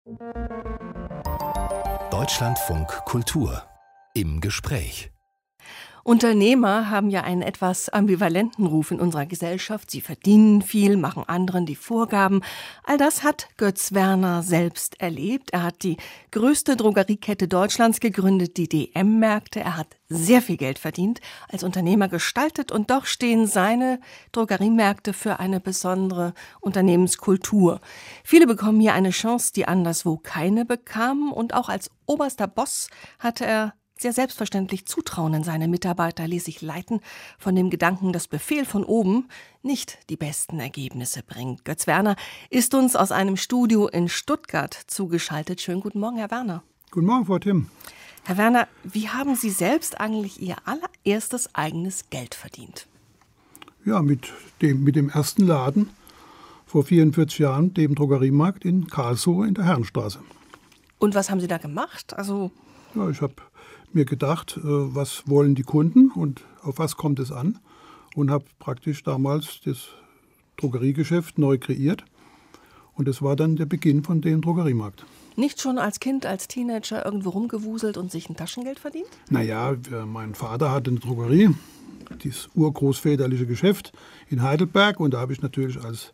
Deutschlandfunk Kultur im Gespräch. Unternehmer haben ja einen etwas ambivalenten Ruf in unserer Gesellschaft. Sie verdienen viel, machen anderen die Vorgaben. All das hat Götz Werner selbst erlebt. Er hat die größte Drogeriekette Deutschlands gegründet, die DM-Märkte. Er hat sehr viel Geld verdient, als Unternehmer gestaltet, und doch stehen seine Drogeriemärkte für eine besondere Unternehmenskultur. Viele bekommen hier eine Chance, die anderswo keine bekamen, und auch als oberster Boss hatte er sehr selbstverständlich Zutrauen in seine Mitarbeiter, ließ sich leiten von dem Gedanken, dass Befehl von oben nicht die besten Ergebnisse bringt. Götz Werner ist uns aus einem Studio in Stuttgart zugeschaltet. Schönen guten Morgen, Herr Werner. Guten Morgen, Frau Timm. Herr Werner, wie haben Sie selbst eigentlich Ihr allererstes eigenes Geld verdient? Ja, mit dem ersten Laden vor 44 Jahren, dem Drogeriemarkt in Karlsruhe in der Herrenstraße. Und was haben Sie da gemacht? Ja, ich habe mir gedacht, was wollen die Kunden und auf was kommt es an, und habe praktisch damals das Drogeriegeschäft neu kreiert, und das war dann der Beginn von dem Drogeriemarkt. Nicht schon als Kind, als Teenager irgendwo rumgewuselt und sich ein Taschengeld verdient? Naja, mein Vater hatte eine Drogerie, dieses urgroßväterliche Geschäft in Heidelberg, und da habe ich natürlich als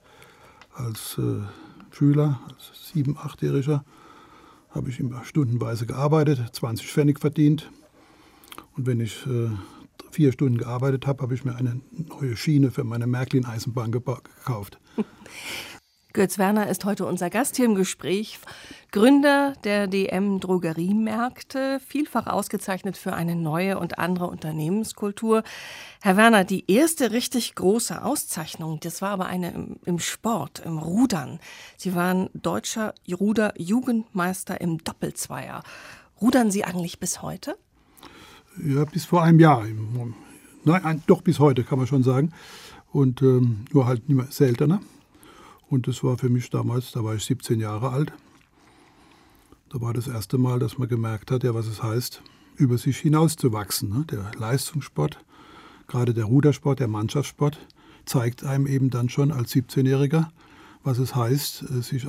Schüler, als 7-, 8-Jähriger, habe ich immer stundenweise gearbeitet, 20 Pfennig verdient. Und wenn ich 4 Stunden gearbeitet habe, habe ich mir eine neue Schiene für meine Märklin-Eisenbahn gekauft. Götz Werner ist heute unser Gast hier im Gespräch. Gründer der DM-Drogeriemärkte, vielfach ausgezeichnet für eine neue und andere Unternehmenskultur. Herr Werner, die erste richtig große Auszeichnung, das war aber eine im Sport, im Rudern. Sie waren deutscher Ruder-Jugendmeister im Doppelzweier. Rudern Sie eigentlich bis heute? Ja, bis vor einem Jahr. Nein, doch bis heute, kann man schon sagen. Und nur halt nicht mehr seltener. Und das war für mich damals, da war ich 17 Jahre alt. Da war das erste Mal, dass man gemerkt hat, ja, was es heißt, über sich hinauszuwachsen. Ne? Der Leistungssport, gerade der Rudersport, der Mannschaftssport, zeigt einem eben dann schon als 17-Jähriger, was es heißt, sich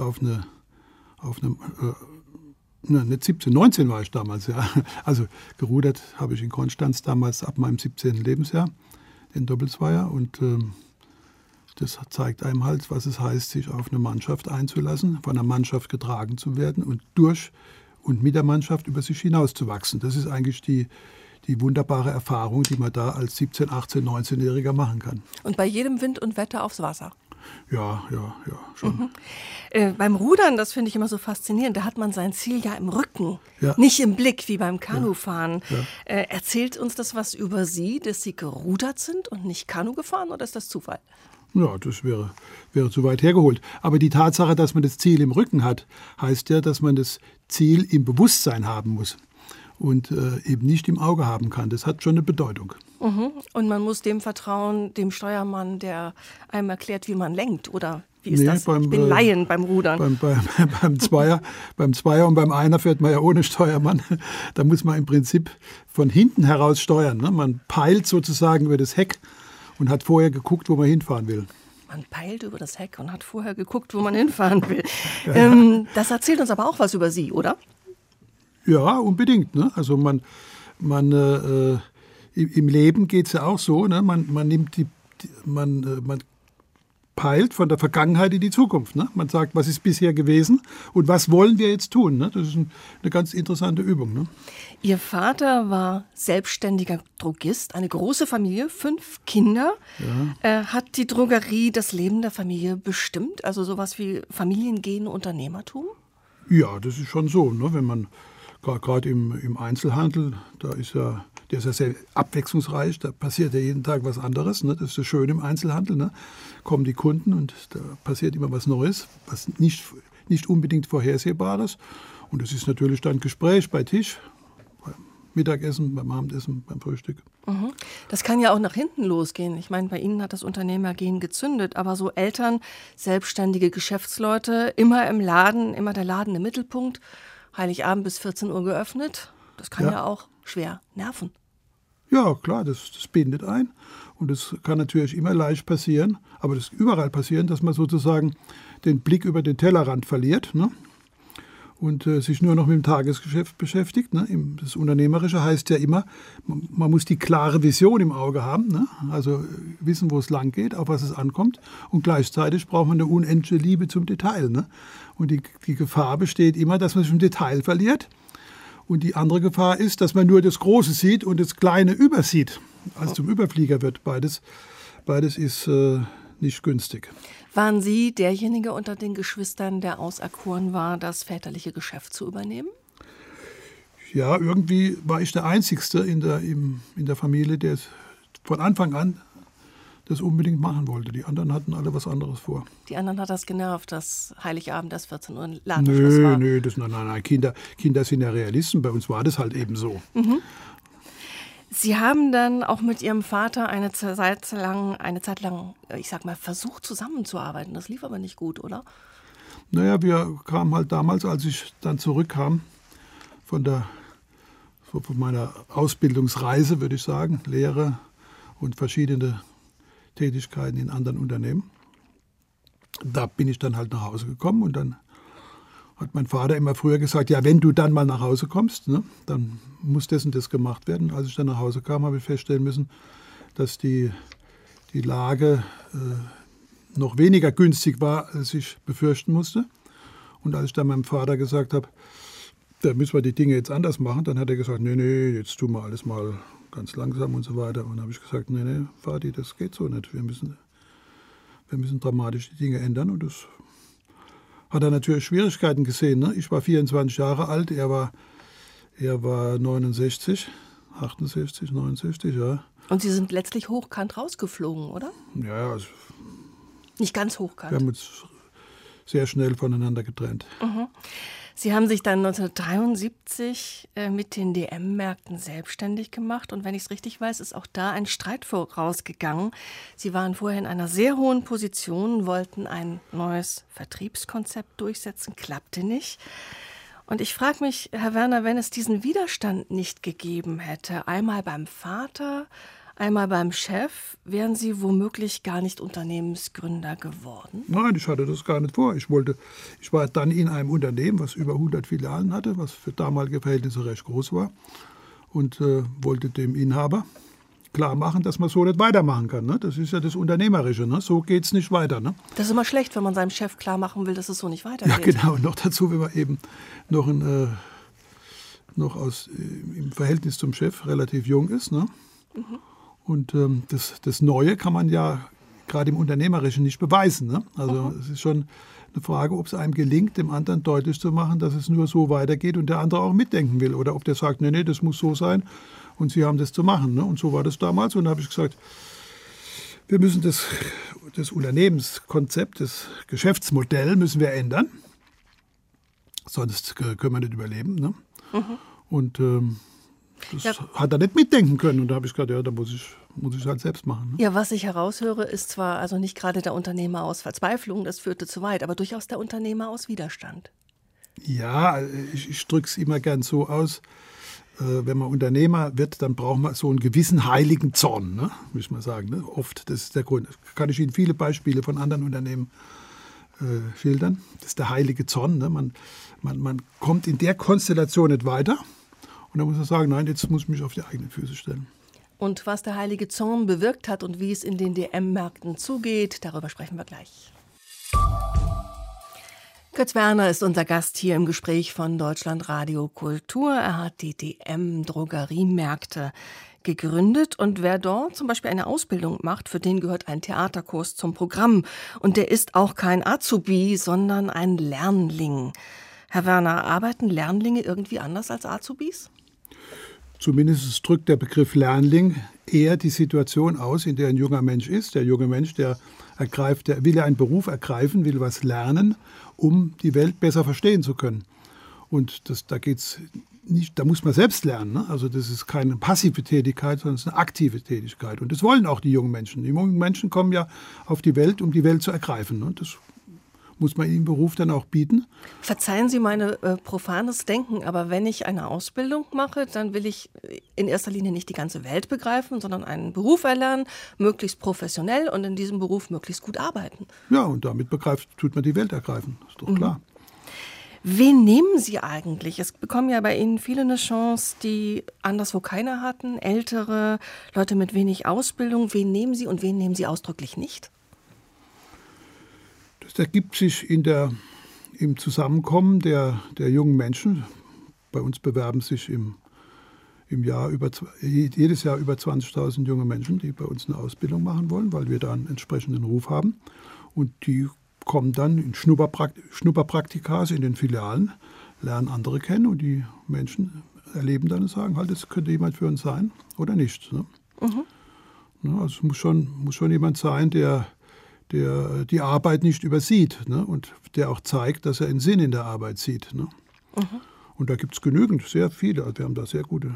nicht 17, 19 war ich damals, ja. Also gerudert habe ich in Konstanz damals ab meinem 17. Lebensjahr, den Doppelzweier, und das zeigt einem halt, was es heißt, sich auf eine Mannschaft einzulassen, von einer Mannschaft getragen zu werden und durch und mit der Mannschaft über sich hinauszuwachsen. Das ist eigentlich die wunderbare Erfahrung, die man da als 17-, 18-, 19-Jähriger machen kann. Und bei jedem Wind und Wetter aufs Wasser? Ja, schon. Beim Rudern, das finde ich immer so faszinierend, da hat man sein Ziel ja im Rücken, ja. Nicht im Blick wie beim Kanufahren. Ja. Erzählt uns das was über Sie, dass Sie gerudert sind und nicht Kanu gefahren, oder ist das Zufall? Ja, das wäre zu weit hergeholt. Aber die Tatsache, dass man das Ziel im Rücken hat, heißt ja, dass man das Ziel im Bewusstsein haben muss und eben nicht im Auge haben kann. Das hat schon eine Bedeutung. Und man muss dem vertrauen, dem Steuermann, der einem erklärt, wie man lenkt, oder wie ist das? Ich bin Laien beim Rudern. Beim Zweier und beim Einer fährt man ja ohne Steuermann. Da muss man im Prinzip von hinten heraus steuern. Ne? Man peilt sozusagen über das Heck und hat vorher geguckt, wo man hinfahren will. Man peilt über das Heck und hat vorher geguckt, wo man hinfahren will. Das erzählt uns aber auch was über Sie, oder? Ja, unbedingt. Ne? Also im Leben geht es ja auch so. Ne? Man peilt von der Vergangenheit in die Zukunft. Ne? Man sagt, was ist bisher gewesen und was wollen wir jetzt tun? Ne? Das ist eine ganz interessante Übung. Ne? Ihr Vater war selbstständiger Drogist, eine große Familie, 5 Kinder. Ja. Hat die Drogerie das Leben der Familie bestimmt? Also sowas wie Familiengene, Unternehmertum? Ja, das ist schon so. Ne? Wenn man gerade im Einzelhandel, der ist ja sehr abwechslungsreich, da passiert ja jeden Tag was anderes. Ne? Das ist so schön im Einzelhandel. Ne? Kommen die Kunden und da passiert immer was Neues, was nicht unbedingt Vorhersehbares. Und es ist natürlich dann Gespräch bei Tisch, beim Mittagessen, beim Abendessen, beim Frühstück. Das kann ja auch nach hinten losgehen. Ich meine, bei Ihnen hat das Unternehmergehen gezündet, aber so Eltern, selbstständige Geschäftsleute, immer im Laden, immer der Laden im Mittelpunkt, Heiligabend bis 14 Uhr geöffnet, das kann ja auch schwer nerven. Ja, klar, das bindet ein. Und das kann natürlich immer leicht passieren, aber das überall passieren, dass man sozusagen den Blick über den Tellerrand verliert. Ne? und sich nur noch mit dem Tagesgeschäft beschäftigt. Ne? Das Unternehmerische heißt ja immer, man muss die klare Vision im Auge haben, ne? Also wissen, wo es lang geht, auf was es ankommt. Und gleichzeitig braucht man eine unendliche Liebe zum Detail. Ne? Und die Gefahr besteht immer, dass man sich im Detail verliert. Und die andere Gefahr ist, dass man nur das Große sieht und das Kleine übersieht. Also zum Überflieger wird beides ist nicht günstig. Waren Sie derjenige unter den Geschwistern, der auserkoren war, das väterliche Geschäft zu übernehmen? Ja, irgendwie war ich der Einzige in der Familie, der es von Anfang an das unbedingt machen wollte. Die anderen hatten alle was anderes vor. Die anderen hat das genervt, dass Heiligabend das 14 Uhr Ladenschluss war? Nö, nein, Kinder sind ja Realisten. Bei uns war das halt eben so. Mhm. Sie haben dann auch mit Ihrem Vater eine Zeit lang, ich sag mal, versucht zusammenzuarbeiten. Das lief aber nicht gut, oder? Naja, wir kamen halt damals, als ich dann zurückkam von meiner Ausbildungsreise, würde ich sagen, Lehre und verschiedene Tätigkeiten in anderen Unternehmen. Da bin ich dann halt nach Hause gekommen und dann hat mein Vater immer früher gesagt, ja, wenn du dann mal nach Hause kommst, ne, dann muss das und das gemacht werden. Als ich dann nach Hause kam, habe ich feststellen müssen, dass die Lage noch weniger günstig war, als ich befürchten musste. Und als ich dann meinem Vater gesagt habe, da müssen wir die Dinge jetzt anders machen, dann hat er gesagt, nee, jetzt tun wir alles mal ganz langsam und so weiter. Und dann habe ich gesagt, nee, Vati, das geht so nicht. Wir müssen dramatisch die Dinge ändern. Und das hat er natürlich Schwierigkeiten gesehen. Ne? Ich war 24 Jahre alt, er war 69, 68, 69, ja. Und Sie sind letztlich hochkant rausgeflogen, oder? Ja, also nicht ganz hochkant. Wir haben uns sehr schnell voneinander getrennt. Mhm. Sie haben sich dann 1973 mit den DM-Märkten selbstständig gemacht. Und wenn ich es richtig weiß, ist auch da ein Streit vorausgegangen. Sie waren vorher in einer sehr hohen Position, wollten ein neues Vertriebskonzept durchsetzen, klappte nicht. Und ich frage mich, Herr Werner, wenn es diesen Widerstand nicht gegeben hätte, einmal beim Vater, einmal beim Chef, wären Sie womöglich gar nicht Unternehmensgründer geworden? Nein, ich hatte das gar nicht vor. Ich war dann in einem Unternehmen, was über 100 Filialen hatte, was für damalige Verhältnisse recht groß war und wollte dem Inhaber klar machen, dass man so nicht weitermachen kann. Ne? Das ist ja das Unternehmerische. Ne? So geht es nicht weiter. Ne? Das ist immer schlecht, wenn man seinem Chef klar machen will, dass es so nicht weitergeht. Ja, genau. Und noch dazu, wenn man eben im Verhältnis zum Chef relativ jung ist. Ne? Mhm. Und das Neue kann man ja gerade im Unternehmerischen nicht beweisen. Ne? Also es ist schon eine Frage, ob es einem gelingt, dem anderen deutlich zu machen, dass es nur so weitergeht und der andere auch mitdenken will. Oder ob der sagt, nee, das muss so sein und Sie haben das zu machen. Ne? Und so war das damals. Und da habe ich gesagt, wir müssen das Unternehmenskonzept, das Geschäftsmodell müssen wir ändern. Sonst können wir nicht überleben. Ne? Mhm. Und das hat er nicht mitdenken können. Und da habe ich gesagt, ja, da muss ich halt selbst machen. Ne? Ja, was ich heraushöre, ist zwar also nicht gerade der Unternehmer aus Verzweiflung, das führte zu weit, aber durchaus der Unternehmer aus Widerstand. Ja, ich drücke es immer gern so aus, wenn man Unternehmer wird, dann braucht man so einen gewissen heiligen Zorn, ne? Muss man sagen. Ne? Oft, das ist der Grund. Da kann ich Ihnen viele Beispiele von anderen Unternehmen schildern. Das ist der heilige Zorn. Ne? Man kommt in der Konstellation nicht weiter. Und dann muss man sagen, nein, jetzt muss ich mich auf die eigenen Füße stellen. Und was der heilige Zorn bewirkt hat und wie es in den DM-Märkten zugeht, darüber sprechen wir gleich. Götz Werner ist unser Gast hier im Gespräch von Deutschlandradio Kultur. Er hat die DM-Drogeriemärkte gegründet. Und wer dort zum Beispiel eine Ausbildung macht, für den gehört ein Theaterkurs zum Programm. Und der ist auch kein Azubi, sondern ein Lernling. Herr Werner, arbeiten Lernlinge irgendwie anders als Azubis? Zumindest drückt der Begriff Lernling eher die Situation aus, in der ein junger Mensch ist. Der junge Mensch, der will einen Beruf ergreifen, will was lernen, um die Welt besser verstehen zu können. Und da geht's nicht, da muss man selbst lernen. Ne? Also das ist keine passive Tätigkeit, sondern es ist eine aktive Tätigkeit. Und das wollen auch die jungen Menschen. Die jungen Menschen kommen ja auf die Welt, um die Welt zu ergreifen. Ne? Das muss man im Beruf dann auch bieten. Verzeihen Sie meine profanes Denken, aber wenn ich eine Ausbildung mache, dann will ich in erster Linie nicht die ganze Welt begreifen, sondern einen Beruf erlernen, möglichst professionell und in diesem Beruf möglichst gut arbeiten. Ja, und damit tut man die Welt ergreifen, ist doch klar. Wen nehmen Sie eigentlich? Es bekommen ja bei Ihnen viele eine Chance, die anderswo keiner hatten. Ältere, Leute mit wenig Ausbildung. Wen nehmen Sie und wen nehmen Sie ausdrücklich nicht? Das ergibt sich im Zusammenkommen der jungen Menschen. Bei uns bewerben sich jedes Jahr über 20.000 junge Menschen, die bei uns eine Ausbildung machen wollen, weil wir da einen entsprechenden Ruf haben. Und die kommen dann in Schnupperpraktikas in den Filialen, lernen andere kennen und die Menschen erleben dann und sagen, halt, das könnte jemand für uns sein oder nicht. Ne? Also es muss schon jemand sein, der die Arbeit nicht übersieht, ne? Und der auch zeigt, dass er einen Sinn in der Arbeit sieht. Ne? Und da gibt es genügend, sehr viele. Also wir haben da sehr gute,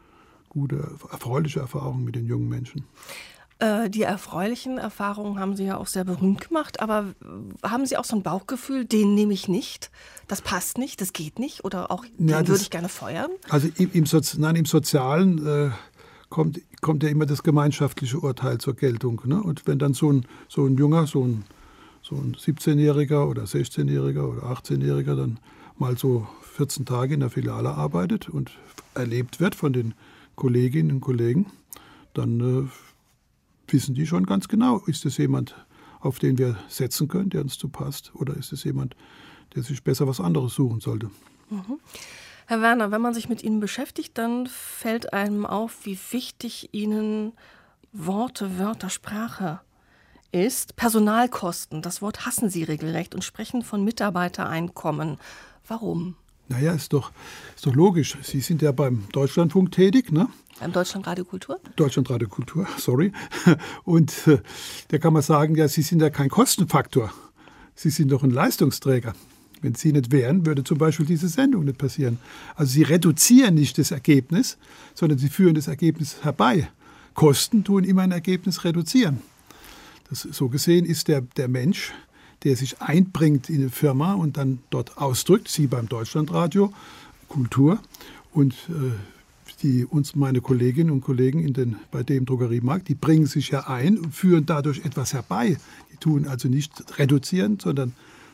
erfreuliche Erfahrungen mit den jungen Menschen. Die erfreulichen Erfahrungen haben Sie ja auch sehr berühmt gemacht, aber haben Sie auch so ein Bauchgefühl, den nehme ich nicht, das passt nicht, das geht nicht oder auch den würde ich gerne feuern? Also im Sozialen kommt ja immer das gemeinschaftliche Urteil zur Geltung. Ne? Und wenn dann so ein Junger, so ein 17-Jähriger oder 16-Jähriger oder 18-Jähriger dann mal so 14 Tage in der Filiale arbeitet und erlebt wird von den Kolleginnen und Kollegen, dann wissen die schon ganz genau, ist es jemand, auf den wir setzen können, der uns passt, oder ist es jemand, der sich besser was anderes suchen sollte. Herr Werner, wenn man sich mit Ihnen beschäftigt, dann fällt einem auf, wie wichtig Ihnen Worte, Wörter, Sprache ist. Personalkosten, das Wort hassen Sie regelrecht und sprechen von Mitarbeitereinkommen. Warum? Naja, ist doch logisch. Sie sind ja beim Deutschlandfunk tätig, ne? Beim Deutschlandradio Kultur? Deutschlandradio Kultur, sorry. Und da kann man sagen, ja, Sie sind ja kein Kostenfaktor. Sie sind doch ein Leistungsträger. Wenn Sie nicht wären, würde zum Beispiel diese Sendung nicht passieren. Also Sie reduzieren nicht das Ergebnis, sondern Sie führen das Ergebnis herbei. Kosten tun immer ein Ergebnis reduzieren. So gesehen ist der Mensch, der sich einbringt in eine Firma und dann dort ausdrückt, Sie beim Deutschlandradio Kultur und meine Kolleginnen und Kollegen bei dem Drogeriemarkt, die bringen sich ja ein und führen dadurch etwas herbei. Die tun also nicht reduzieren, sondern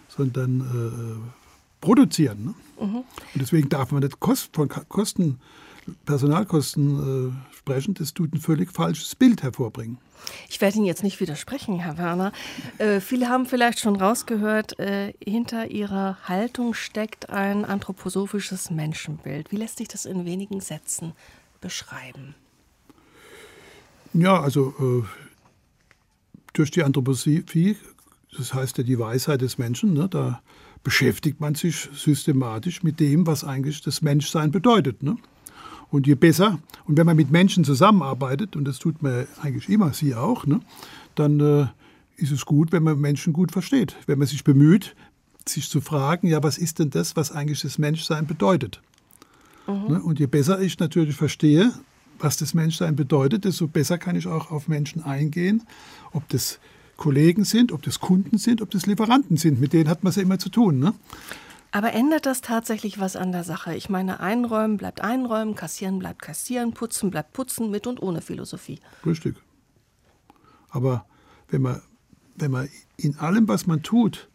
produzieren. Ne? Und deswegen darf man nicht von Personalkosten sprechen. Das tut ein völlig falsches Bild hervorbringen. Ich werde Ihnen jetzt nicht widersprechen, Herr Werner. Viele haben vielleicht schon rausgehört, hinter Ihrer Haltung steckt ein anthroposophisches Menschenbild. Wie lässt sich das in wenigen Sätzen beschreiben? Ja, also durch die Anthroposophie, das heißt ja die Weisheit des Menschen, ne, da beschäftigt man sich systematisch mit dem, was eigentlich das Menschsein bedeutet. Ne? Und je besser, und wenn man mit Menschen zusammenarbeitet, und das tut man eigentlich immer, Sie auch, ne, dann ist es gut, wenn man Menschen gut versteht. Wenn man sich bemüht, sich zu fragen, ja, was ist denn das, was eigentlich das Menschsein bedeutet? Ne, und je besser ich natürlich verstehe, was das Menschsein bedeutet, desto besser kann ich auch auf Menschen eingehen, ob das Kollegen sind, ob das Kunden sind, ob das Lieferanten sind. Mit denen hat man es ja immer zu tun. Ne? Aber ändert das tatsächlich was an der Sache? Ich meine, einräumen bleibt einräumen, kassieren bleibt kassieren, putzen bleibt putzen, mit und ohne Philosophie. Richtig. Aber wenn man in allem, was man tut,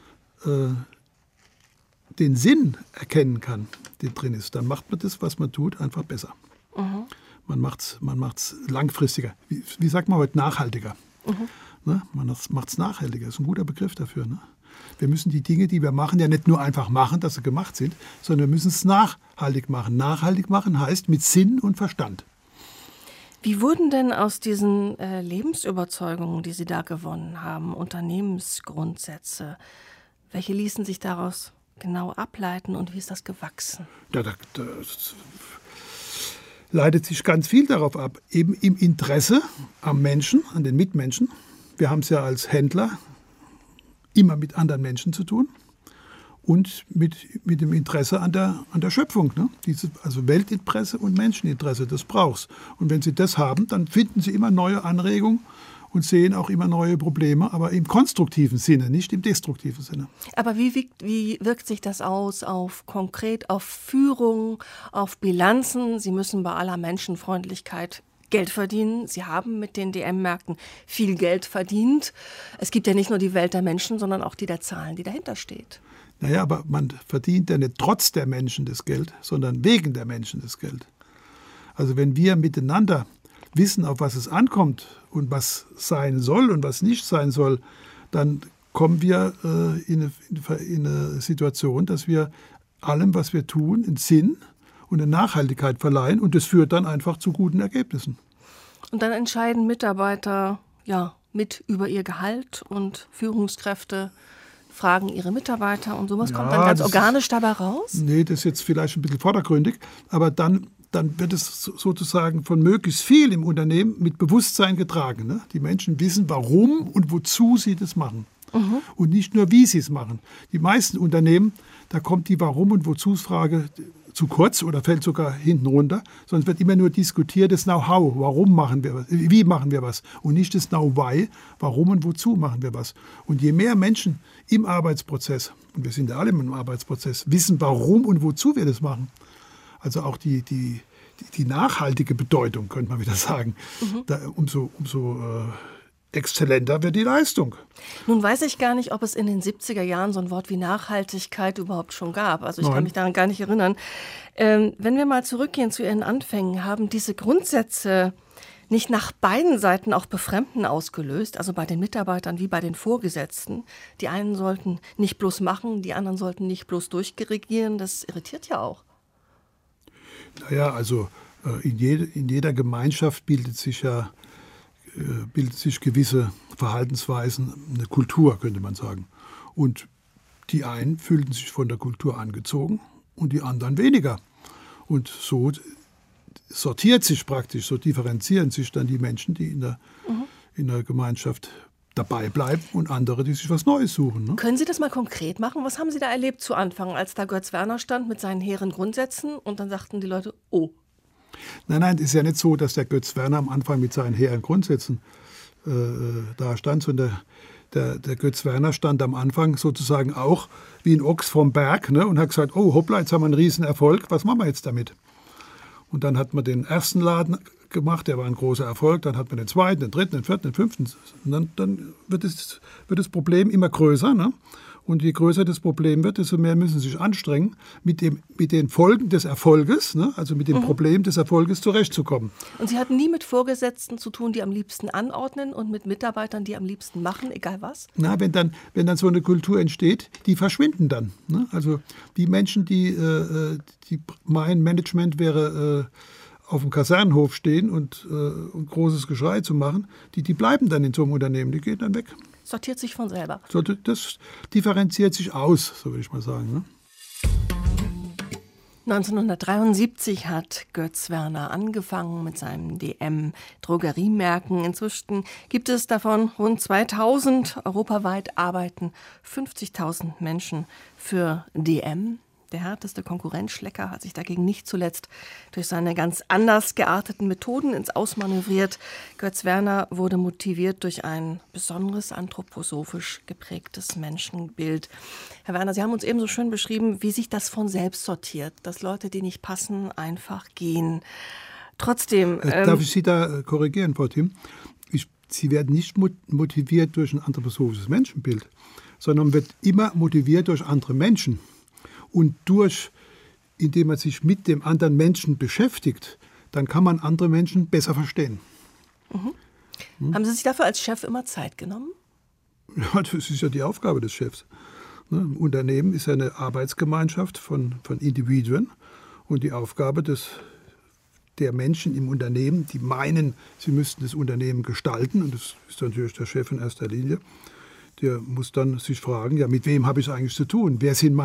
den Sinn erkennen kann, der drin ist, dann macht man das, was man tut, einfach besser. Man macht's langfristiger. Wie sagt man heute? Nachhaltiger. Ne? Man macht es nachhaltiger. Das ist ein guter Begriff dafür. Ne? Wir müssen die Dinge, die wir machen, ja nicht nur einfach machen, dass sie gemacht sind, sondern wir müssen es nachhaltig machen. Nachhaltig machen heißt mit Sinn und Verstand. Wie wurden denn aus diesen Lebensüberzeugungen, die Sie da gewonnen haben, Unternehmensgrundsätze, welche ließen sich daraus genau ableiten und wie ist das gewachsen? Das leitet sich ganz viel darauf ab, eben im Interesse am Menschen, an den Mitmenschen. Wir haben es ja als Händler immer mit anderen Menschen zu tun und mit dem Interesse an der Schöpfung. Ne? Also Weltinteresse und Menscheninteresse, das brauchst. Und wenn Sie das haben, dann finden Sie immer neue Anregungen und sehen auch immer neue Probleme, aber im konstruktiven Sinne, nicht im destruktiven Sinne. Aber wie wirkt sich das aus konkret auf Führung, auf Bilanzen? Sie müssen bei aller Menschenfreundlichkeit Geld verdienen. Sie haben mit den DM-Märkten viel Geld verdient. Es gibt ja nicht nur die Welt der Menschen, sondern auch die der Zahlen, die dahinter steht. Naja, aber man verdient ja nicht trotz der Menschen das Geld, sondern wegen der Menschen das Geld. Also wenn wir miteinander wissen, auf was es ankommt und was sein soll und was nicht sein soll, dann kommen wir in eine Situation, dass wir allem, was wir tun, einen Sinn und eine Nachhaltigkeit verleihen und das führt dann einfach zu guten Ergebnissen. Und dann entscheiden Mitarbeiter mit über ihr Gehalt und Führungskräfte fragen ihre Mitarbeiter und sowas kommt dann ganz organisch dabei raus? Nee, das ist jetzt vielleicht ein bisschen vordergründig, aber dann wird es sozusagen von möglichst viel im Unternehmen mit Bewusstsein getragen. Ne? Die Menschen wissen, warum und wozu sie das machen. Und nicht nur, wie sie es machen. Die meisten Unternehmen, da kommt die Warum- und Wozu-Frage zu kurz oder fällt sogar hinten runter, sondern es wird immer nur diskutiert, das Know-how, warum machen wir was, wie machen wir was und nicht das Know-why, warum und wozu machen wir was. Und je mehr Menschen im Arbeitsprozess, und wir sind ja alle im Arbeitsprozess, wissen, warum und wozu wir das machen, also auch die nachhaltige Bedeutung, könnte man wieder sagen, umso exzellenter wird die Leistung. Nun weiß ich gar nicht, ob es in den 70er Jahren so ein Wort wie Nachhaltigkeit überhaupt schon gab. Also ich kann mich daran gar nicht erinnern. Wenn wir mal zurückgehen zu Ihren Anfängen, haben diese Grundsätze nicht nach beiden Seiten auch Befremden ausgelöst, also bei den Mitarbeitern wie bei den Vorgesetzten. Die einen sollten nicht bloß machen, die anderen sollten nicht bloß durchregieren. Das irritiert ja auch. Naja, also in jeder Gemeinschaft bildet sich gewisse Verhaltensweisen, eine Kultur, könnte man sagen. Und die einen fühlten sich von der Kultur angezogen und die anderen weniger. Und so sortiert sich praktisch, so differenzieren sich dann die Menschen, die in der Gemeinschaft dabei bleiben und andere, die sich was Neues suchen. Ne? Können Sie das mal konkret machen? Was haben Sie da erlebt zu Anfang, als da Götz Werner stand mit seinen hehren Grundsätzen und dann sagten die Leute, oh. Nein, es ist ja nicht so, dass der Götz Werner am Anfang mit seinen hehren Grundsätzen da stand, sondern der Götz Werner stand am Anfang sozusagen auch wie ein Ochs vom Berg, ne, und hat gesagt, oh hoppla, jetzt haben wir einen riesen Erfolg, was machen wir jetzt damit? Und dann hat man den ersten Laden gemacht, der war ein großer Erfolg, dann hat man den zweiten, den dritten, den vierten, den fünften. Und dann wird das Problem immer größer. Ne? Und je größer das Problem wird, desto mehr müssen sie sich anstrengen, mit den Folgen des Erfolges, ne? Also mit dem Problem des Erfolges zurechtzukommen. Und Sie hatten nie mit Vorgesetzten zu tun, die am liebsten anordnen und mit Mitarbeitern, die am liebsten machen, egal was? Na, wenn dann so eine Kultur entsteht, die verschwinden dann. Ne? Also die Menschen, die meinen, Management wäre auf dem Kasernenhof stehen und großes Geschrei zu machen, die bleiben dann in so einem Unternehmen, die gehen dann weg. Sortiert sich von selber. So, das differenziert sich aus, so würde ich mal sagen. Ne? 1973 hat Götz Werner angefangen mit seinen DM-Drogeriemärkten. Inzwischen gibt es davon rund 2000. Europaweit arbeiten 50.000 Menschen für DM. Der härteste Konkurrenzschlecker hat sich dagegen nicht zuletzt durch seine ganz anders gearteten Methoden ins Ausmanövriert. Götz Werner wurde motiviert durch ein besonderes anthroposophisch geprägtes Menschenbild. Herr Werner, Sie haben uns eben so schön beschrieben, wie sich das von selbst sortiert, dass Leute, die nicht passen, einfach gehen. Trotzdem... Darf ich Sie da korrigieren, Frau Timm? Sie werden nicht motiviert durch ein anthroposophisches Menschenbild, sondern wird immer motiviert durch andere Menschen. Und indem man sich mit dem anderen Menschen beschäftigt, dann kann man andere Menschen besser verstehen. Haben Sie sich dafür als Chef immer Zeit genommen? Ja, das ist ja die Aufgabe des Chefs. Ein Unternehmen ist ja eine Arbeitsgemeinschaft von Individuen. Und die Aufgabe der Menschen im Unternehmen, die meinen, sie müssten das Unternehmen gestalten, und das ist natürlich der Chef in erster Linie, der muss dann sich fragen, ja, mit wem habe ich es eigentlich zu tun? Wer sind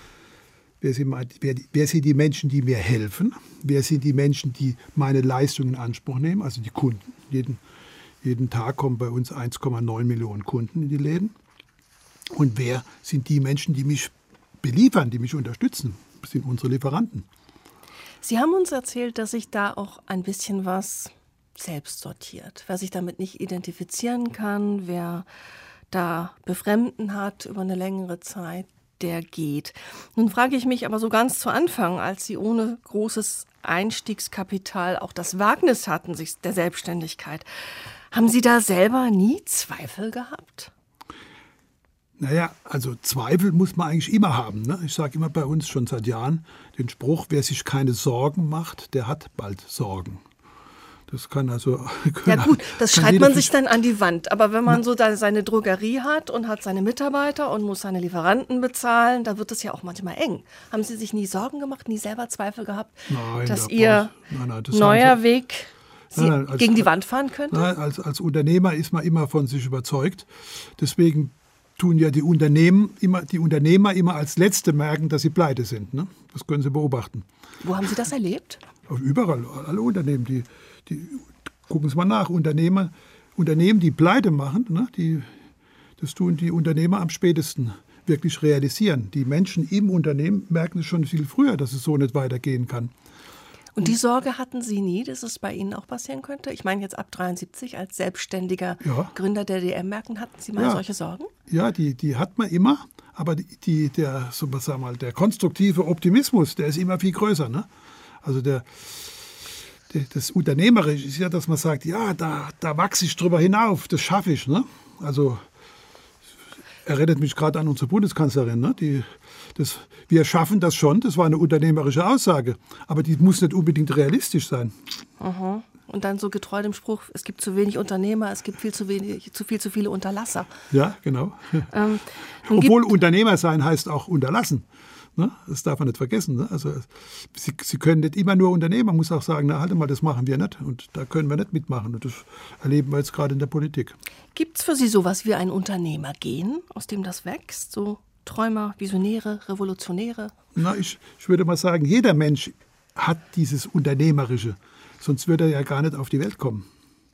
die Menschen, die mir helfen? Wer sind die Menschen, die meine Leistung in Anspruch nehmen? Also die Kunden. Jeden Tag kommen bei uns 1,9 Millionen Kunden in die Läden. Und wer sind die Menschen, die mich beliefern, die mich unterstützen? Das sind unsere Lieferanten. Sie haben uns erzählt, dass sich da auch ein bisschen was selbst sortiert. Wer sich damit nicht identifizieren kann, wer da Befremden hat über eine längere Zeit, der geht. Nun frage ich mich aber so ganz zu Anfang, als Sie ohne großes Einstiegskapital auch das Wagnis hatten, sich der Selbstständigkeit, haben Sie da selber nie Zweifel gehabt? Naja, also Zweifel muss man eigentlich immer haben. Ne? Ich sage immer bei uns schon seit Jahren den Spruch, wer sich keine Sorgen macht, der hat bald Sorgen. Das kann also... Ja gut, das schreibt man sich dann an die Wand. Aber wenn man so da seine Drogerie hat und hat seine Mitarbeiter und muss seine Lieferanten bezahlen, da wird es ja auch manchmal eng. Haben Sie sich nie Sorgen gemacht, nie selber Zweifel gehabt, dass Ihr neuer Weg Sie gegen die Wand fahren könnte? Nein, als Unternehmer ist man immer von sich überzeugt. Deswegen tun ja die Unternehmer immer als Letzte merken, dass sie pleite sind. Ne? Das können Sie beobachten. Wo haben Sie das erlebt? Überall, alle Unternehmen, die gucken Sie mal nach, Unternehmen, die pleite machen, ne? Das tun die Unternehmer am spätesten wirklich realisieren. Die Menschen im Unternehmen merken es schon viel früher, dass es so nicht weitergehen kann. Und die Sorge hatten Sie nie, dass es bei Ihnen auch passieren könnte? Ich meine jetzt ab 73 als selbstständiger Gründer der DM merken, hatten Sie mal solche Sorgen? Ja, die hat man immer, aber der konstruktive Optimismus, der ist immer viel größer. Ne? Also das Unternehmerische ist ja, dass man sagt, ja, da wachse ich drüber hinauf, das schaffe ich. Ne? Also erinnert mich gerade an unsere Bundeskanzlerin, ne? Wir schaffen das schon, das war eine unternehmerische Aussage, aber die muss nicht unbedingt realistisch sein. Aha. Und dann so getreu dem Spruch, es gibt zu wenig Unternehmer, es gibt zu viele Unterlasser. Ja, genau. Obwohl Unternehmer sein heißt auch unterlassen. Ne? Das darf man nicht vergessen. Ne? Also Sie können nicht immer nur Unternehmer, man muss auch sagen, na halt mal, das machen wir nicht und da können wir nicht mitmachen. Und das erleben wir jetzt gerade in der Politik. Gibt es für Sie sowas wie ein Unternehmergehen, aus dem das wächst? So Träumer, Visionäre, Revolutionäre? Na, ich würde mal sagen, jeder Mensch hat dieses Unternehmerische. Sonst würde er ja gar nicht auf die Welt kommen.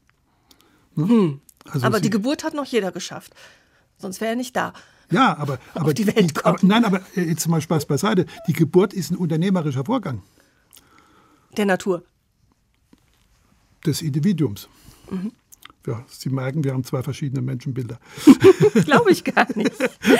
Ne? Also aber die Geburt hat noch jeder geschafft. Sonst wäre er nicht da. Ja, aber auf die Welt kommen. Aber jetzt mal Spaß beiseite. Die Geburt ist ein unternehmerischer Vorgang. Der Natur. Des Individuums. Mhm. Ja, Sie merken, wir haben zwei verschiedene Menschenbilder. Glaube ich gar nicht.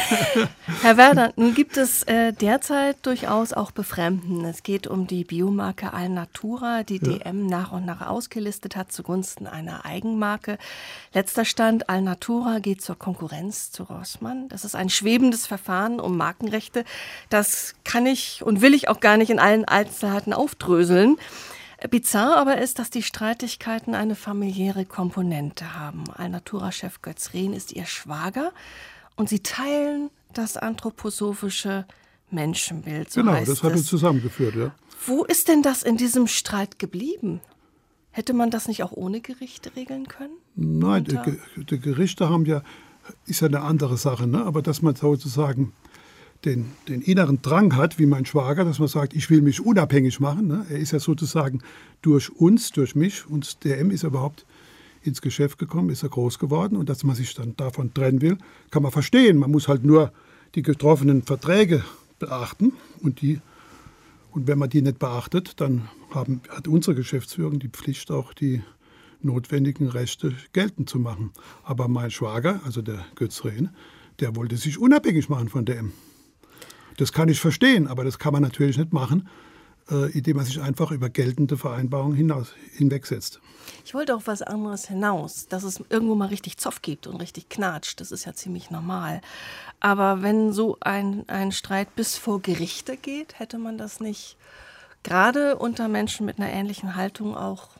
Herr Werder, nun gibt es derzeit durchaus auch Befremden. Es geht um die Biomarke Alnatura, die DM nach und nach ausgelistet hat zugunsten einer Eigenmarke. Letzter Stand, Alnatura geht zur Konkurrenz zu Rossmann. Das ist ein schwebendes Verfahren um Markenrechte. Das kann ich und will ich auch gar nicht in allen Einzelheiten aufdröseln. Bizarr aber ist, dass die Streitigkeiten eine familiäre Komponente haben. Alnatura-Chef Götz Rehn ist ihr Schwager und sie teilen das anthroposophische Menschenbild. So genau, das hat uns zusammengeführt. Ja. Wo ist denn das in diesem Streit geblieben? Hätte man das nicht auch ohne Gerichte regeln können? Nein, die Gerichte ist ja eine andere Sache, ne? Aber dass man sozusagen den inneren Drang hat, wie mein Schwager, dass man sagt, ich will mich unabhängig machen. Ne? Er ist ja sozusagen durch mich, und DM ist überhaupt ins Geschäft gekommen, ist er groß geworden. Und dass man sich dann davon trennen will, kann man verstehen. Man muss halt nur die getroffenen Verträge beachten. Und wenn man die nicht beachtet, dann hat unsere Geschäftsführung die Pflicht, auch die notwendigen Rechte geltend zu machen. Aber mein Schwager, also der Götz Rehn, der wollte sich unabhängig machen von DM. Das kann ich verstehen, aber das kann man natürlich nicht machen, indem man sich einfach über geltende Vereinbarungen hinwegsetzt. Ich wollte auf was anderes hinaus, dass es irgendwo mal richtig Zoff gibt und richtig knatscht. Das ist ja ziemlich normal. Aber wenn so ein Streit bis vor Gerichte geht, hätte man das nicht gerade unter Menschen mit einer ähnlichen Haltung auch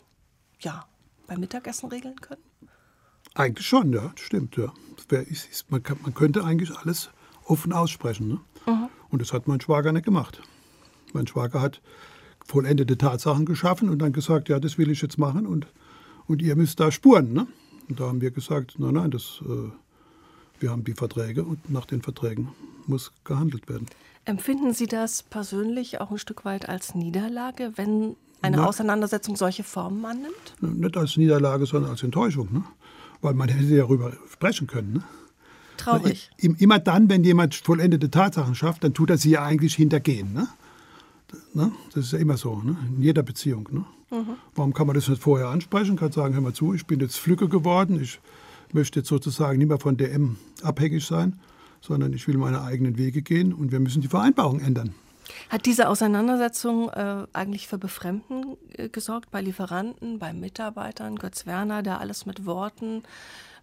beim Mittagessen regeln können? Eigentlich schon, ja, stimmt. Ja. Man könnte eigentlich alles offen aussprechen. Ne? Mhm. Und das hat mein Schwager nicht gemacht. Mein Schwager hat vollendete Tatsachen geschaffen und dann gesagt, ja, das will ich jetzt machen und ihr müsst da spuren. Ne? Und da haben wir gesagt, nein, wir haben die Verträge und nach den Verträgen muss gehandelt werden. Empfinden Sie das persönlich auch ein Stück weit als Niederlage, wenn eine Auseinandersetzung solche Formen annimmt? Nicht als Niederlage, sondern als Enttäuschung. Ne? Weil man hätte ja darüber sprechen können. Ne? Traurig. Immer dann, wenn jemand vollendete Tatsachen schafft, dann tut er sie ja eigentlich hintergehen. Ne? Das ist ja immer so, ne? In jeder Beziehung. Ne? Mhm. Warum kann man das nicht vorher ansprechen? Kann sagen, hör mal zu, ich bin jetzt Flügge geworden, ich möchte jetzt sozusagen nicht mehr von DM abhängig sein, sondern ich will meine eigenen Wege gehen und wir müssen die Vereinbarung ändern. Hat diese Auseinandersetzung eigentlich für Befremden gesorgt bei Lieferanten, bei Mitarbeitern? Götz Werner, der alles mit Worten,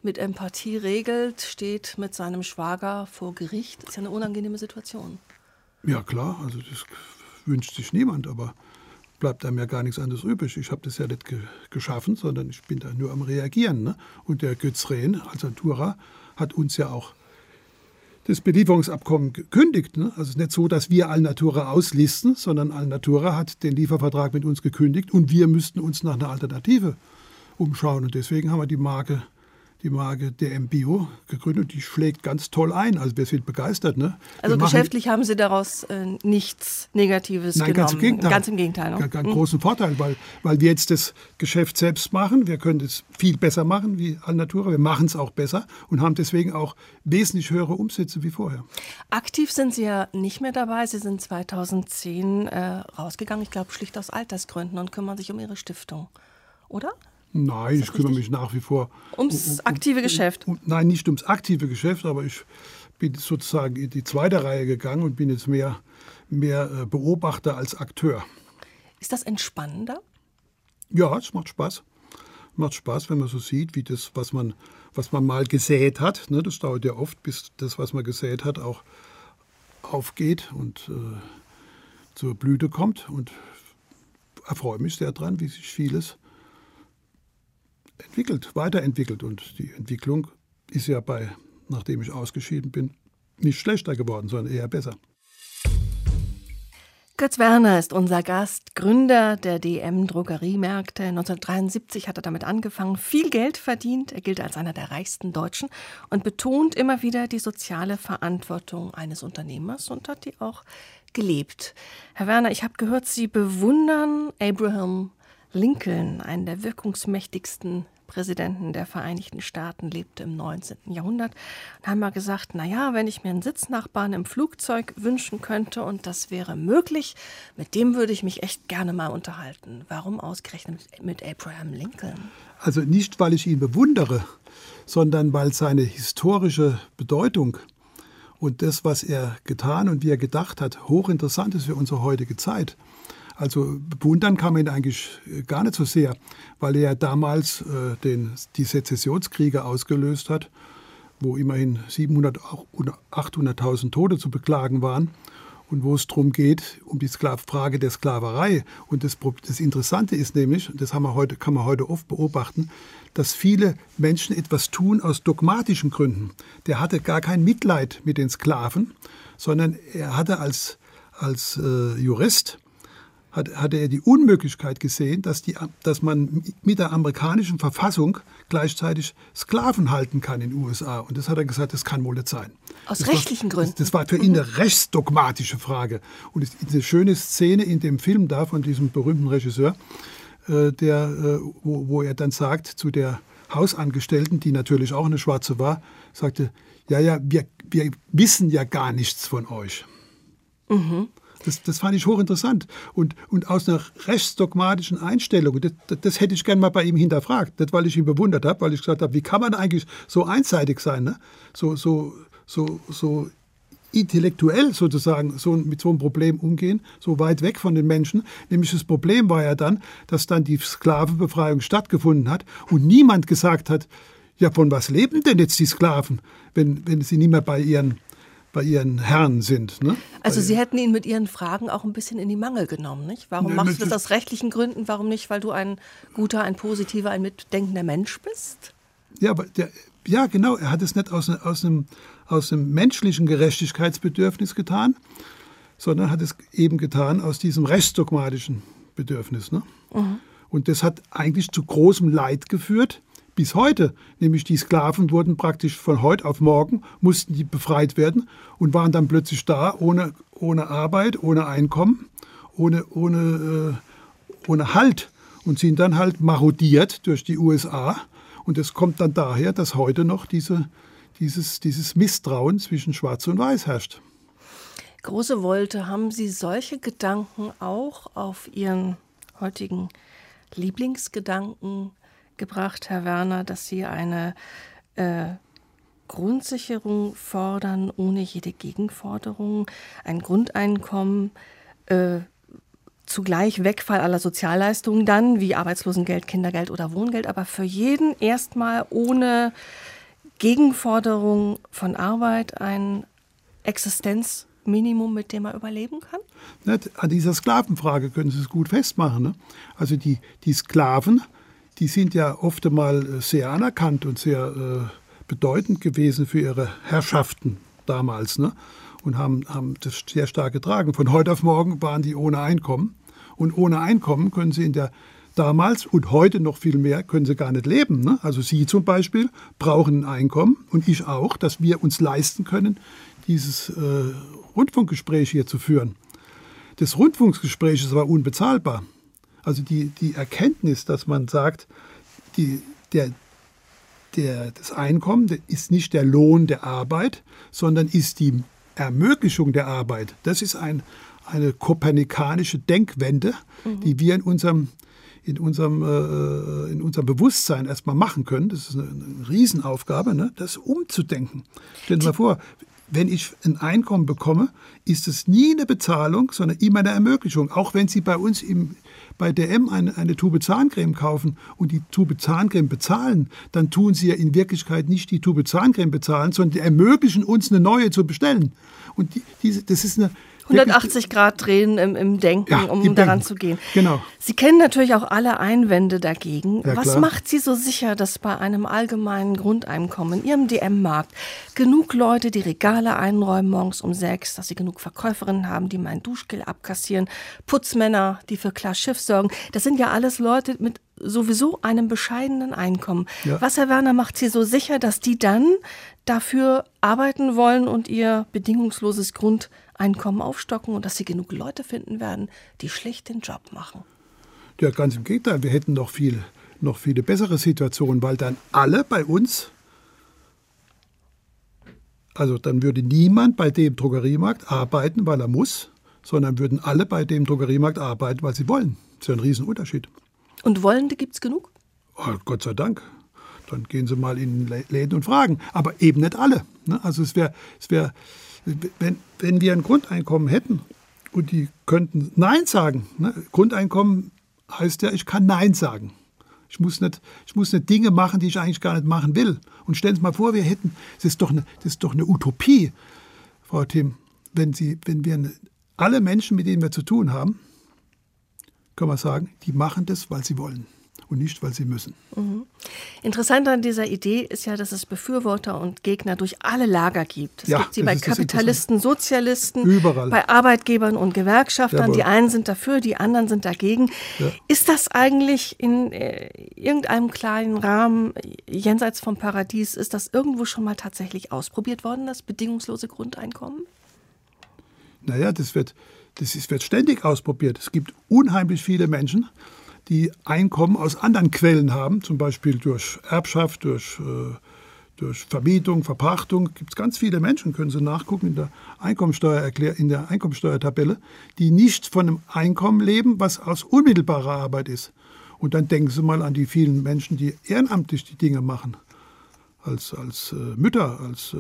mit Empathie regelt, steht mit seinem Schwager vor Gericht. Das ist ja eine unangenehme Situation. Ja klar, also das wünscht sich niemand, aber bleibt einem ja gar nichts anderes übrig. Ich habe das ja nicht geschaffen, sondern ich bin da nur am Reagieren. Ne? Und der Götz Rehn als Altura hat uns ja auch das Belieferungsabkommen gekündigt. Ne? Also es ist nicht so, dass wir Alnatura auslisten, sondern Alnatura hat den Liefervertrag mit uns gekündigt und wir müssten uns nach einer Alternative umschauen. Und deswegen haben wir die Marke DM Bio gegründet. Die schlägt ganz toll ein. Also wir sind begeistert. Ne? Also geschäftlich haben Sie daraus nichts Negatives genommen? Ganz im Gegenteil. Ganz im Gegenteil. Ne? Ganz großen Vorteil, weil wir jetzt das Geschäft selbst machen. Wir können es viel besser machen wie Alnatura. Wir machen es auch besser und haben deswegen auch wesentlich höhere Umsätze wie vorher. Aktiv sind Sie ja nicht mehr dabei. Sie sind 2010 rausgegangen, ich glaube schlicht aus Altersgründen, und kümmern sich um Ihre Stiftung, oder? Nein, ich kümmere mich nach wie vor ums aktive Geschäft. Nein, nicht ums aktive Geschäft, aber ich bin sozusagen in die zweite Reihe gegangen und bin jetzt mehr Beobachter als Akteur. Ist das entspannender? Ja, es macht Spaß. Macht Spaß, wenn man so sieht, wie das, was man mal gesät hat. Ne, das dauert ja oft, bis das, was man gesät hat, auch aufgeht und zur Blüte kommt. Und erfreue mich sehr dran, wie sich vieles weiterentwickelt. Und die Entwicklung ist ja nachdem ich ausgeschieden bin, nicht schlechter geworden, sondern eher besser. Götz Werner ist unser Gast, Gründer der DM Drogeriemärkte. 1973 hat er damit angefangen, viel Geld verdient. Er gilt als einer der reichsten Deutschen und betont immer wieder die soziale Verantwortung eines Unternehmers und hat die auch gelebt. Herr Werner, ich habe gehört, Sie bewundern Abraham Lincoln, einen der wirkungsmächtigsten Präsidenten der Vereinigten Staaten, lebte im 19. Jahrhundert. Und haben mal gesagt, naja, wenn ich mir einen Sitznachbarn im Flugzeug wünschen könnte und das wäre möglich, mit dem würde ich mich echt gerne mal unterhalten. Warum ausgerechnet mit Abraham Lincoln? Also nicht, weil ich ihn bewundere, sondern weil seine historische Bedeutung und das, was er getan und wie er gedacht hat, hochinteressant ist für unsere heutige Zeit. Also bewundern kann man ihn eigentlich gar nicht so sehr, weil er ja damals die Sezessionskriege ausgelöst hat, wo immerhin 700.000 oder 800.000 Tote zu beklagen waren und wo es darum geht, um die Frage der Sklaverei. Und das Interessante ist nämlich, das kann man heute oft beobachten, dass viele Menschen etwas tun aus dogmatischen Gründen. Der hatte gar kein Mitleid mit den Sklaven, sondern er hatte als Jurist hatte er die Unmöglichkeit gesehen, dass man mit der amerikanischen Verfassung gleichzeitig Sklaven halten kann in den USA. Und das hat er gesagt, das kann wohl nicht sein. Aus rechtlichen Gründen. Das war für ihn eine rechtsdogmatische Frage. Und es ist eine schöne Szene in dem Film da von diesem berühmten Regisseur, wo er dann sagt zu der Hausangestellten, die natürlich auch eine Schwarze war, sagte, ja, wir wissen ja gar nichts von euch. Mhm. Das fand ich hochinteressant. Und aus einer rechtsdogmatischen Einstellung, das hätte ich gerne mal bei ihm hinterfragt. Nicht, weil ich ihn bewundert habe, weil ich gesagt habe, wie kann man eigentlich so einseitig sein, ne? So intellektuell sozusagen mit so einem Problem umgehen, so weit weg von den Menschen. Nämlich das Problem war ja dann, dass dann die Sklavenbefreiung stattgefunden hat und niemand gesagt hat, ja, von was leben denn jetzt die Sklaven, wenn sie nicht mehr bei ihren Herren sind. Ne? Also Sie hätten ihn mit Ihren Fragen auch ein bisschen in die Mangel genommen, nicht? Warum machst du das aus rechtlichen Gründen? Warum nicht, weil du ein guter, ein positiver, ein mitdenkender Mensch bist? Ja, aber genau. Er hat es nicht aus einem menschlichen Gerechtigkeitsbedürfnis getan, sondern hat es eben getan aus diesem rechtsdogmatischen Bedürfnis. Ne? Mhm. Und das hat eigentlich zu großem Leid geführt. Bis heute, nämlich die Sklaven wurden praktisch von heute auf morgen, mussten die befreit werden und waren dann plötzlich da, ohne Arbeit, ohne Einkommen, ohne Halt und sind dann halt marodiert durch die USA. Und es kommt dann daher, dass heute noch dieses Misstrauen zwischen Schwarz und Weiß herrscht. Große Wolte, haben Sie solche Gedanken auch auf Ihren heutigen Lieblingsgedanken gebracht, Herr Werner, dass Sie eine Grundsicherung fordern ohne jede Gegenforderung, ein Grundeinkommen, zugleich Wegfall aller Sozialleistungen dann, wie Arbeitslosengeld, Kindergeld oder Wohngeld, aber für jeden erstmal ohne Gegenforderung von Arbeit ein Existenzminimum, mit dem er überleben kann? An dieser Sklavenfrage können Sie es gut festmachen. Ne? Also die Sklaven, die sind ja oft einmal sehr anerkannt und sehr bedeutend gewesen für ihre Herrschaften damals, ne? Und haben das sehr stark getragen. Von heute auf morgen waren die ohne Einkommen. Und ohne Einkommen können sie damals und heute noch viel mehr, können sie gar nicht leben. Ne? Also Sie zum Beispiel brauchen ein Einkommen und ich auch, dass wir uns leisten können, dieses Rundfunkgespräch hier zu führen. Das Rundfunkgespräch ist aber unbezahlbar. Also die Erkenntnis, dass man sagt, das Einkommen ist nicht der Lohn der Arbeit, sondern ist die Ermöglichung der Arbeit. Das ist eine kopernikanische Denkwende, die wir in unserem Bewusstsein erstmal machen können. Das ist eine Riesenaufgabe, ne? Das umzudenken. Stellen Sie mal vor, wenn ich ein Einkommen bekomme, ist es nie eine Bezahlung, sondern immer eine Ermöglichung. Auch wenn Sie bei uns bei DM eine Tube Zahncreme kaufen und die Tube Zahncreme bezahlen, dann tun Sie ja in Wirklichkeit nicht die Tube Zahncreme bezahlen, sondern die ermöglichen uns, eine neue zu bestellen. Und das ist eine 180 Grad drehen im Denken, ja, um daran zu gehen. Genau. Sie kennen natürlich auch alle Einwände dagegen. Ja, was klar. macht Sie so sicher, dass bei einem allgemeinen Grundeinkommen in Ihrem DM-Markt genug Leute die Regale einräumen morgens um 6, dass Sie genug Verkäuferinnen haben, die mein Duschgel abkassieren, Putzmänner, die für klar Schiff sorgen? Das sind ja alles Leute mit sowieso einem bescheidenen Einkommen. Ja. Was, Herr Werner, macht Sie so sicher, dass die dann dafür arbeiten wollen und ihr bedingungsloses Grundeinkommen aufstocken und dass Sie genug Leute finden werden, die schlicht den Job machen? Ja, ganz im Gegenteil. Wir hätten noch viele bessere Situationen, weil dann alle bei uns, also dann würde niemand bei dem Drogeriemarkt arbeiten, weil er muss, sondern würden alle bei dem Drogeriemarkt arbeiten, weil sie wollen. Das ist ja ein Riesenunterschied. Und Wollende gibt es genug? Oh, Gott sei Dank. Dann gehen Sie mal in Läden und fragen. Aber eben nicht alle. Ne? Also es wäre, wenn wir ein Grundeinkommen hätten und die könnten Nein sagen. Ne? Grundeinkommen heißt ja, ich kann Nein sagen. Ich muss nicht Dinge machen, die ich eigentlich gar nicht machen will. Und stellen Sie mal vor, das ist doch eine Utopie, Frau Timm, wenn wir alle Menschen, mit denen wir zu tun haben, können wir sagen, die machen das, weil sie wollen und nicht, weil sie müssen. Mhm. Interessant an dieser Idee ist ja, dass es Befürworter und Gegner durch alle Lager gibt. Es gibt sie bei Kapitalisten, Sozialisten, überall. Bei Arbeitgebern und Gewerkschaftern. Jawohl. Die einen sind dafür, die anderen sind dagegen. Ja. Ist das eigentlich in irgendeinem kleinen Rahmen jenseits vom Paradies, ist das irgendwo schon mal tatsächlich ausprobiert worden, das bedingungslose Grundeinkommen? Naja, das wird ständig ausprobiert. Es gibt unheimlich viele Menschen, die Einkommen aus anderen Quellen haben, zum Beispiel durch Erbschaft, durch Vermietung, Verpachtung. Gibt es ganz viele Menschen, können Sie nachgucken in der Einkommensteuertabelle, die nicht von einem Einkommen leben, was aus unmittelbarer Arbeit ist. Und dann denken Sie mal an die vielen Menschen, die ehrenamtlich die Dinge machen, als Mütter,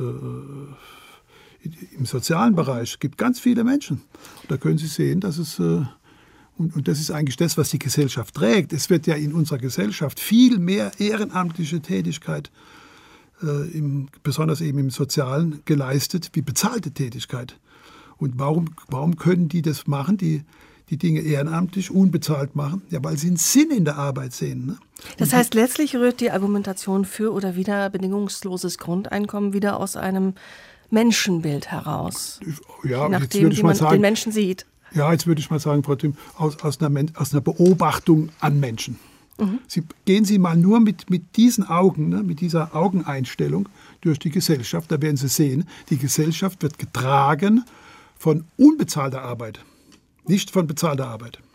im sozialen Bereich. Es gibt ganz viele Menschen. Da können Sie sehen, dass es, und das ist eigentlich das, was die Gesellschaft trägt. Es wird ja in unserer Gesellschaft viel mehr ehrenamtliche Tätigkeit, besonders eben im Sozialen, geleistet, wie bezahlte Tätigkeit. Und warum können die das machen, die Dinge ehrenamtlich, unbezahlt machen? Ja, weil sie einen Sinn in der Arbeit sehen. Ne? Das heißt, letztlich rührt die Argumentation für oder wider bedingungsloses Grundeinkommen wieder aus einem Menschenbild heraus, ja, nachdem wie man den Menschen sieht. Ja, jetzt würde ich mal sagen, Frau Timm, aus einer Beobachtung an Menschen. Mhm. Gehen Sie mal nur mit diesen Augen, ne, mit dieser Augeneinstellung durch die Gesellschaft, da werden Sie sehen, die Gesellschaft wird getragen von unbezahlter Arbeit, nicht von bezahlter Arbeit.